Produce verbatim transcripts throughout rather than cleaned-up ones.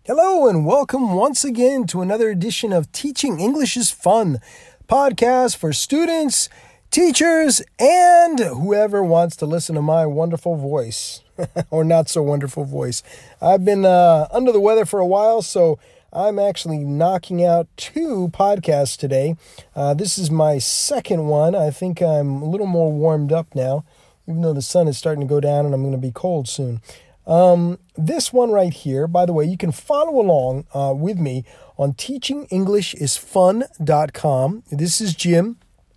Hello and welcome once again to another edition of Teaching English is Fun, podcast for students, teachers, and whoever wants to listen to my wonderful voice, or not so wonderful voice. I've been uh, under the weather for a while, so I'm actually knocking out two podcasts today. Uh, this is my second one. I think I'm a little more warmed up now, even though the sun is starting to go down and I'm going to be cold soon. Um, this one right here, by the way, you can follow along uh, with me on teaching english is fun dot com. This is Jim.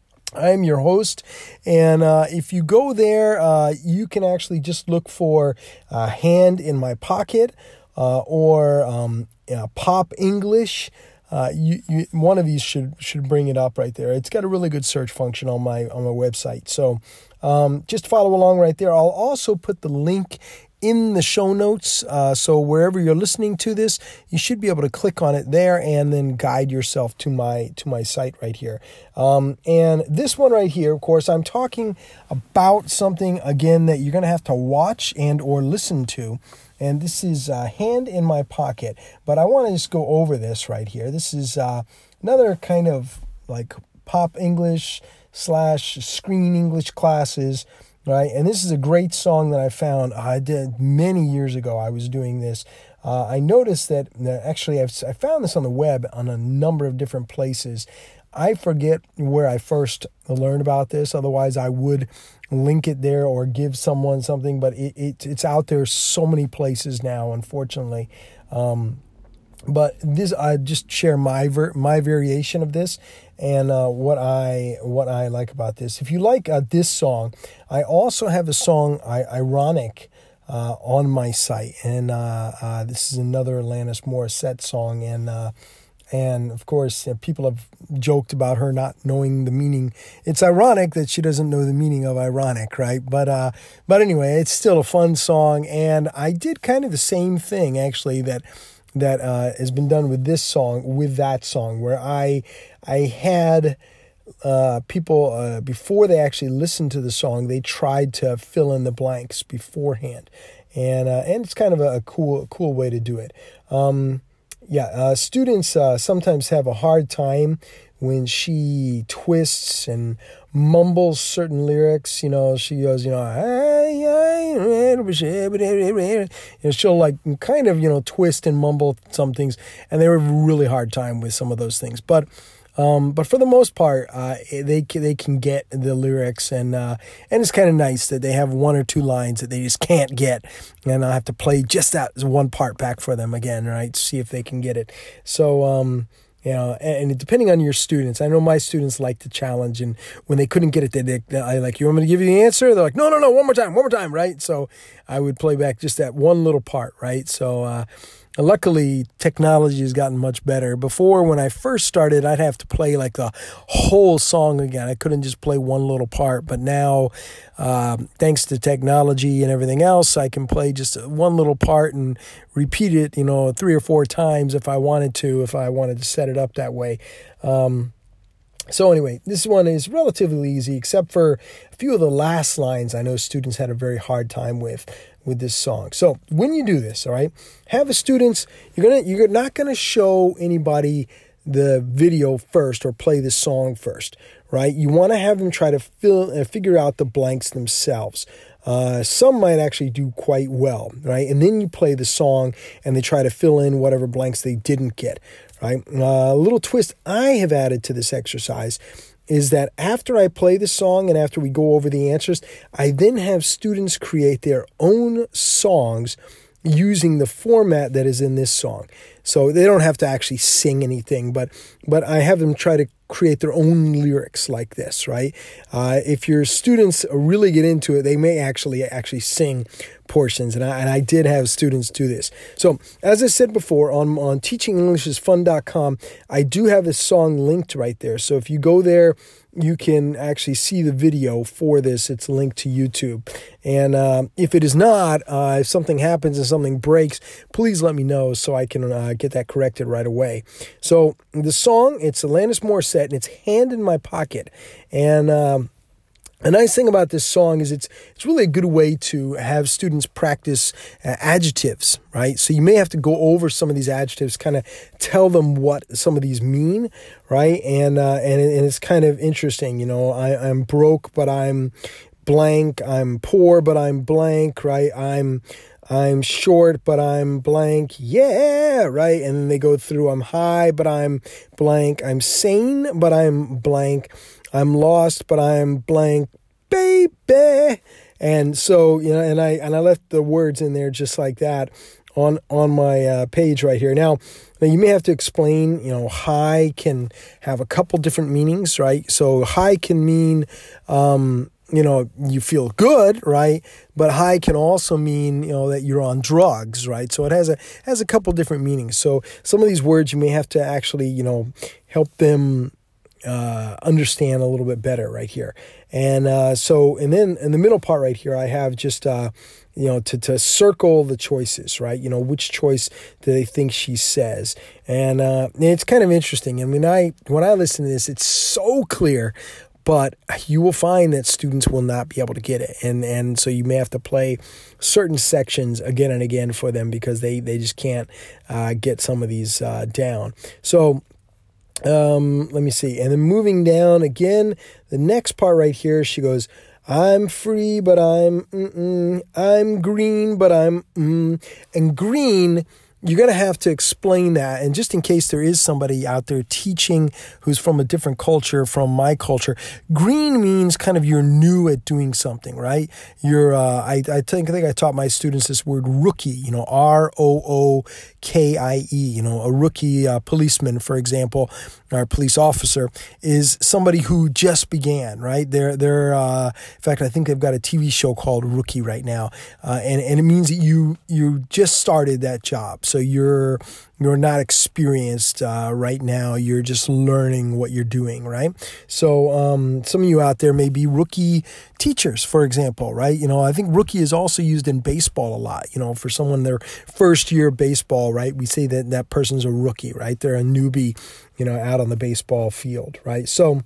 I am your host, and uh, if you go there, uh, you can actually just look for uh, Hand in My Pocket uh, or um, uh, Pop English. Uh, you, you, one of these should should bring it up right there. It's got a really good search function on my on my website. So um, just follow along right there. I'll also put the link in the show notes. Uh, so wherever you're listening to this, you should be able to click on it there and then guide yourself to my to my site right here. Um, and this one right here, of course, I'm talking about something, again, that you're going to have to watch and or listen to. And this is uh, Hand in My Pocket. But I want to just go over this right here. This is uh, another kind of like pop English slash screen English classes. Right, and this is a great song that I found. I did many years ago. I was doing this. Uh, I noticed that, that actually I've, I found this on the web on a number of different places. I forget where I first learned about this. Otherwise, I would link it there or give someone something. But it, it it's out there so many places now, unfortunately. Um, But this, I just share my ver- my variation of this and uh, what I what I like about this. If you like uh, this song, I also have a song, I, Ironic, uh, on my site, and uh, uh, this is another Alanis Morissette song, and uh, and of course, you know, people have joked about her not knowing the meaning. It's ironic that she doesn't know the meaning of ironic, right? But uh, but anyway, it's still a fun song, and I did kind of the same thing actually that. that uh, has been done with this song, with that song, where I I had uh, people, uh, before they actually listened to the song, they tried to fill in the blanks beforehand. And uh, and it's kind of a cool cool way to do it. Um, yeah, uh, students uh, sometimes have a hard time when she twists and mumbles certain lyrics. You know, she goes, you know, you know, she'll like kind of, you know, twist and mumble some things, and they have a really hard time with some of those things. But um, but for the most part, uh, they they can get the lyrics, and uh, and it's kind of nice that they have one or two lines that they just can't get, and I have to play just that one part back for them again, right? See if they can get it. So. Um, You know, and depending on your students, I know my students like the challenge, and when they couldn't get it, they, they I like, you want me to give you the answer? They're like, no, no, no, one more time, one more time, right? So I would play back just that one little part, right? So uh, luckily, technology has gotten much better. Before, when I first started, I'd have to play like the whole song again. I couldn't just play one little part, but now, uh, thanks to technology and everything else, I can play just one little part and repeat it, you know, three or four times if I wanted to, if I wanted to set it up that way. Um, so anyway, this one is relatively easy, except for a few of the last lines I know students had a very hard time with, with this song. So when you do this, all right, have the students, you're gonna, you're not going to show anybody the video first or play the song first, right? You want to have them try to fill uh, figure out the blanks themselves. Uh, some might actually do quite well, right? And then you play the song and they try to fill in whatever blanks they didn't get, right? Uh, a little twist I have added to this exercise is that after I play the song and after we go over the answers, I then have students create their own songs using the format that is in this song. So they don't have to actually sing anything, but but I have them try to create their own lyrics like this, right? Uh, if your students really get into it, they may actually actually sing portions, and I, and I did have students do this. So as I said before, on, on teaching english is fun dot com, I do have a song linked right there. So if you go there, you can actually see the video for this. It's linked to YouTube. And uh, if it is not, uh, if something happens and something breaks, please let me know so I can uh, get that corrected right away. So the song, it's Alanis Morissette, and it's Hand in My Pocket. And um, A nice thing about this song is it's it's really a good way to have students practice uh, adjectives, right? So you may have to go over some of these adjectives, kind of tell them what some of these mean, right? And uh, and and it's kind of interesting, you know. I, I'm broke, but I'm blank. I'm poor, but I'm blank, right? I'm I'm short, but I'm blank. Yeah, right? And then they go through. I'm high, but I'm blank. I'm sane, but I'm blank. I'm lost, but I'm blank, baby. And so, you know, and I and I left the words in there just like that on on my uh, page right here. Now, now, you may have to explain, you know, high can have a couple different meanings, right? So high can mean, um, you know, you feel good, right? But high can also mean, you know, that you're on drugs, right? So it has a has a couple different meanings. So some of these words you may have to actually, you know, help them Uh, understand a little bit better right here. And uh, so, and then in the middle part right here, I have just, uh, you know, to, to circle the choices, right? You know, which choice do they think she says? And, uh, and it's kind of interesting. I mean, I, when I listen to this, it's so clear, but you will find that students will not be able to get it. And, and so you may have to play certain sections again and again for them because they, they just can't uh, get some of these uh, down. So, Um, let me see. And then moving down again, the next part right here, she goes, I'm free, but I'm, mm-mm. I'm green, but I'm, mm. And green, you're going to have to explain that. And just in case there is somebody out there teaching who's from a different culture, from my culture, green means kind of you're new at doing something, right? You're, uh, I, I think, I think I taught my students this word rookie, you know, R O O K I E, you know, a rookie uh, policeman, for example, or police officer is somebody who just began, right? They're, they're, uh, in fact, I think they've got a T V show called Rookie right now. Uh, and, and it means that you, you just started that job. So you're, you're not experienced, uh, right now. You're just learning what you're doing, right? So, um, some of you out there may be rookie teachers, for example, right? You know, I think rookie is also used in baseball a lot, you know, for someone their first year of baseball, right? We say that that person's a rookie, right? They're a newbie, you know, out on the baseball field, right? So,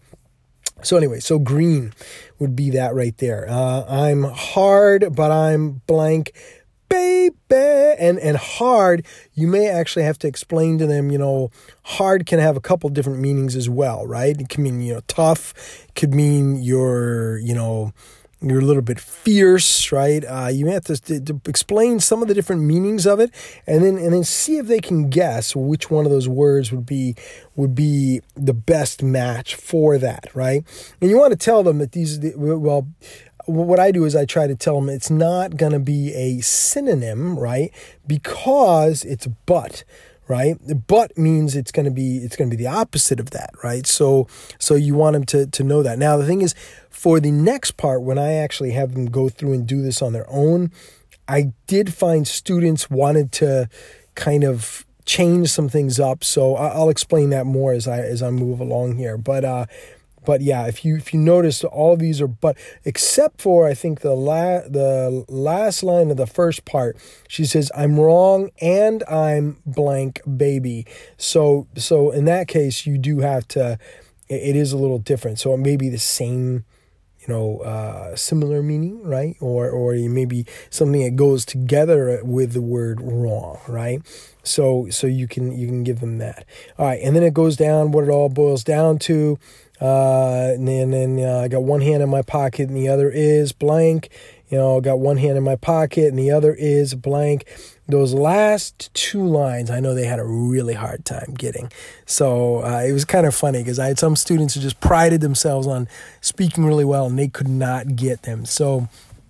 so anyway, so green would be that right there. Uh, I'm hard, but I'm blank, baby. And, and hard, you may actually have to explain to them, you know, hard can have a couple different meanings as well, right? It can mean, you know, tough. It could mean you're, you know, you're a little bit fierce, right? Uh, you have to, to, to explain some of the different meanings of it, and then and then see if they can guess which one of those words would be would be the best match for that, right? And you want to tell them that these, well, what I do is I try to tell them it's not going to be a synonym, right? Because it's but. Right? But means it's going to be, it's going to be the opposite of that, right? So, so you want them to, to know that. Now, the thing is, for the next part, when I actually have them go through and do this on their own, I did find students wanted to kind of change some things up. So I'll explain that more as I, as I move along here. But, uh, But yeah, if you if you notice, all of these are but, except for I think the la- the last line of the first part. She says, "I'm wrong and I'm blank, baby." So so in that case, you do have to. It is a little different. So it may be the same, you know, uh, similar meaning, right? Or or maybe something that goes together with the word wrong, right? So so you can you can give them that. All right, and then it goes down what it all boils down to. Uh, and then, then uh, I got one hand in my pocket and the other is blank. You know, I got one hand in my pocket and the other is blank. Those last two lines, I know they had a really hard time getting. So uh, it was kind of funny because I had some students who just prided themselves on speaking really well and they could not get them. So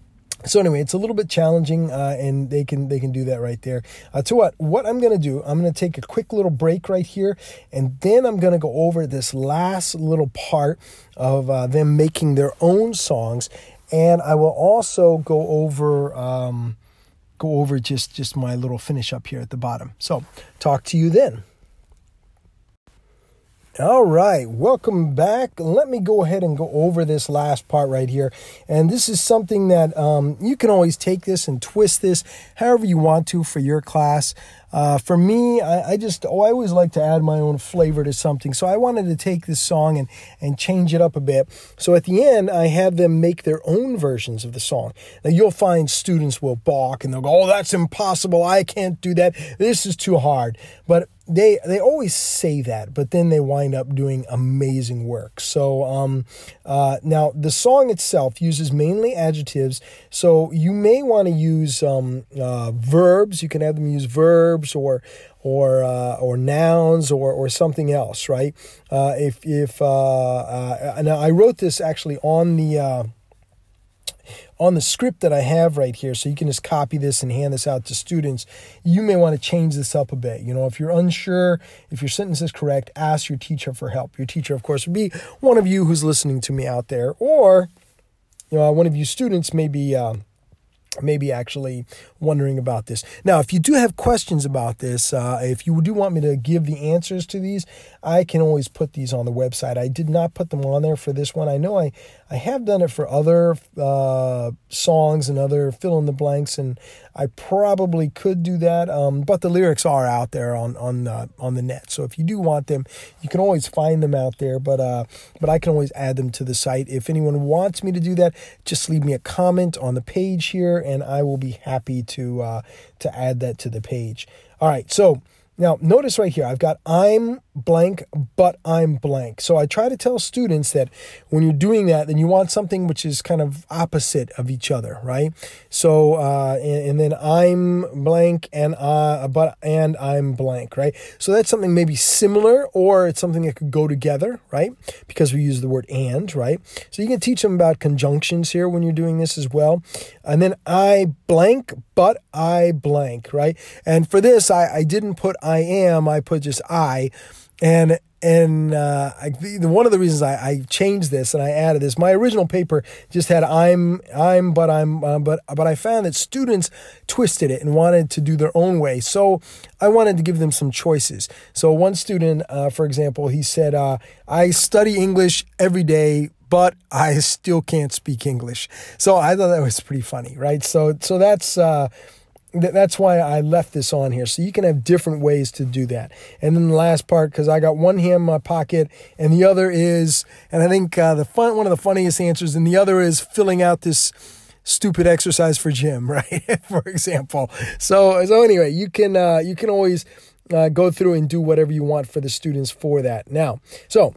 So anyway, it's a little bit challenging, uh, and they can they can do that right there. Uh, to what what I'm going to do, I'm going to take a quick little break right here, and then I'm going to go over this last little part of uh, them making their own songs, and I will also go over um, go over just just my little finish up here at the bottom. So talk to you then. All right, welcome back. Let me go ahead and go over this last part right here. And this is something that um, you can always take this and twist this however you want to for your class. uh, for me, I, I just, oh, I always like to add my own flavor to something. So I wanted to take this song and, and change it up a bit. So at the end, I had them make their own versions of the song. Now you'll find students will balk and they'll go, oh, that's impossible. I can't do that. This is too hard. But They they always say that, but then they wind up doing amazing work. So um, uh, now the song itself uses mainly adjectives. So you may want to use um, uh, verbs. You can have them use verbs or or uh, or nouns or or something else, right? Uh, if if uh, uh, now I wrote this actually on the. Uh, on the script that I have right here, so you can just copy this and hand this out to students. You may want to change this up a bit. You know, if you're unsure, if your sentence is correct, ask your teacher for help. Your teacher, of course, would be one of you who's listening to me out there, or you know, one of you students may be uh, maybe actually wondering about this. Now, if you do have questions about this, uh, if you do want me to give the answers to these, I can always put these on the website. I did not put them on there for this one. I know I, I have done it for other uh, songs and other fill-in-the-blanks, and I probably could do that, um, but the lyrics are out there on on uh, on the net. So if you do want them, you can always find them out there, but uh, but I can always add them to the site. If anyone wants me to do that, just leave me a comment on the page here, and I will be happy to uh, to add that to the page. All right, so now notice right here, I've got I'm blank, but I'm blank. So I try to tell students that when you're doing that, then you want something which is kind of opposite of each other, right? So, uh, and, and then I'm blank and uh, but and I'm blank, right? So that's something maybe similar, or it's something that could go together, right? Because we use the word and, right? So you can teach them about conjunctions here when you're doing this as well. And then I blank, but I blank, right? And for this, I, I didn't put I am, I put just I. And and uh, I, one of the reasons I, I changed this and I added this, my original paper just had I'm I'm but I'm uh, but but I found that students twisted it and wanted to do their own way. So I wanted to give them some choices. So one student, uh, for example, he said, uh, "I study English every day, but I still can't speak English." So I thought that was pretty funny, right? So so that's. Uh, That's why I left this on here. So you can have different ways to do that. And then the last part, because I got one hand in my pocket and the other is, and I think uh, the fun, one of the funniest answers, and the other is filling out this stupid exercise for gym, right? For example. So, so anyway, you can, uh, you can always uh, go through and do whatever you want for the students for that. Now, so,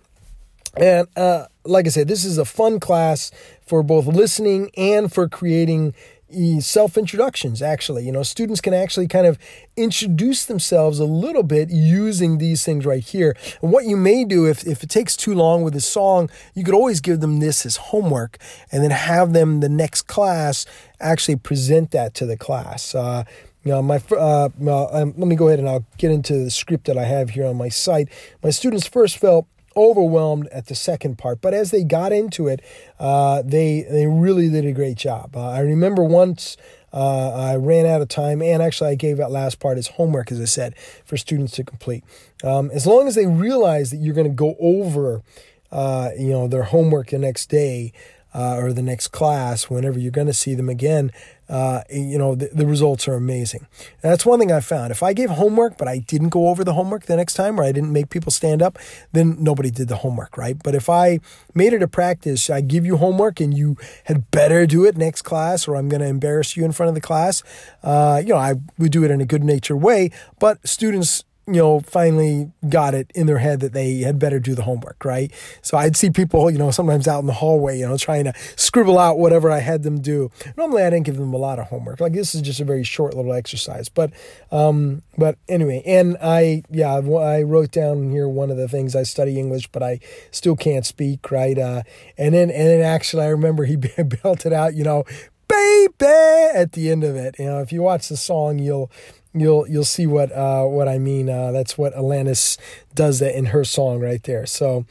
and uh, like I said, this is a fun class for both listening and for creating self-introductions, actually. You know, students can actually kind of introduce themselves a little bit using these things right here. And what you may do, if, if it takes too long with a song, you could always give them this as homework and then have them the next class actually present that to the class. Uh, you know, my uh, um, let me go ahead and I'll get into the script that I have here on my site. My students first felt overwhelmed at the second part, but as they got into it, uh, they they really did a great job. Uh, I remember once uh, I ran out of time, and actually I gave that last part as homework, as I said, for students to complete. Um, as long as they realize that you're going to go over, uh, you know, their homework the next day uh, or the next class, whenever you're going to see them again, uh, you know, the, the results are amazing. And that's one thing I found. If I gave homework, but I didn't go over the homework the next time, or I didn't make people stand up, then nobody did the homework, right? But if I made it a practice, I give you homework and you had better do it next class, or I'm going to embarrass you in front of the class, uh, you know, I would do it in a good-natured way, but students, you know, finally got it in their head that they had better do the homework, right? So I'd see people, you know, sometimes out in the hallway, you know, trying to scribble out whatever I had them do. Normally, I didn't give them a lot of homework. Like, this is just a very short little exercise. But, um, but anyway, and I, yeah, I wrote down here one of the things: I study English, but I still can't speak, right? Uh, and then, and then actually, I remember he belted out, you know, baby, at the end of it. You know, if you watch the song, you'll, You'll you'll see what uh, what I mean. Uh, that's what Alanis does that in her song right there. So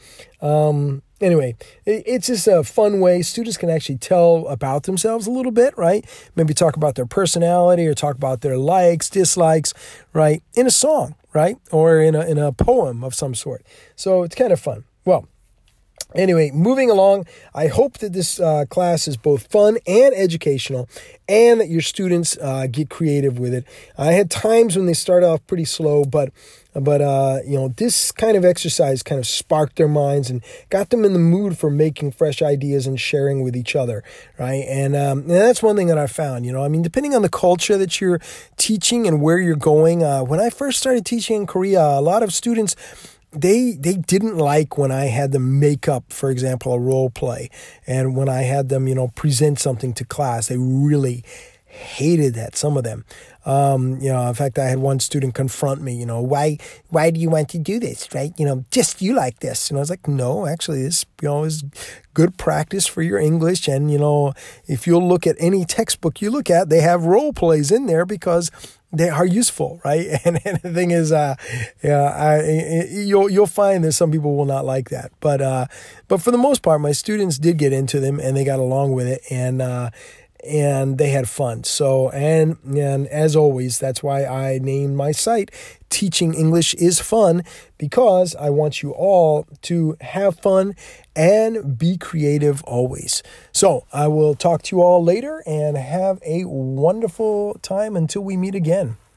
um, anyway, it, it's just a fun way. Students can actually tell about themselves a little bit, right? Maybe talk about their personality or talk about their likes, dislikes, right? In a song, right? Or in a in a poem of some sort. So it's kind of fun. Well, Anyway, moving along, I hope that this uh, class is both fun and educational, and that your students uh, get creative with it. I had times when they start off pretty slow, but but uh, you know, this kind of exercise kind of sparked their minds and got them in the mood for making fresh ideas and sharing with each other, right? And, um, and that's one thing that I found. You know, I mean, depending on the culture that you're teaching and where you're going. Uh, when I first started teaching in Korea, a lot of students, They they didn't like when I had them make up, for example, a role play. And when I had them, you know, present something to class, they really hated that, some of them. Um, you know, in fact, I had one student confront me, you know, why why do you want to do this, right? You know, just you like this. And I was like, no, actually, this, you know, is good practice for your English. And, you know, if you'll look at any textbook you look at, they have role plays in there because they are useful, right? And, and the thing is, uh, yeah, I, you'll you'll find that some people will not like that, but uh, but for the most part, my students did get into them and they got along with it, and uh, and they had fun. So, and and as always, that's why I named my site "Teaching English is Fun," because I want you all to have fun and be creative always. So I will talk to you all later and have a wonderful time until we meet again.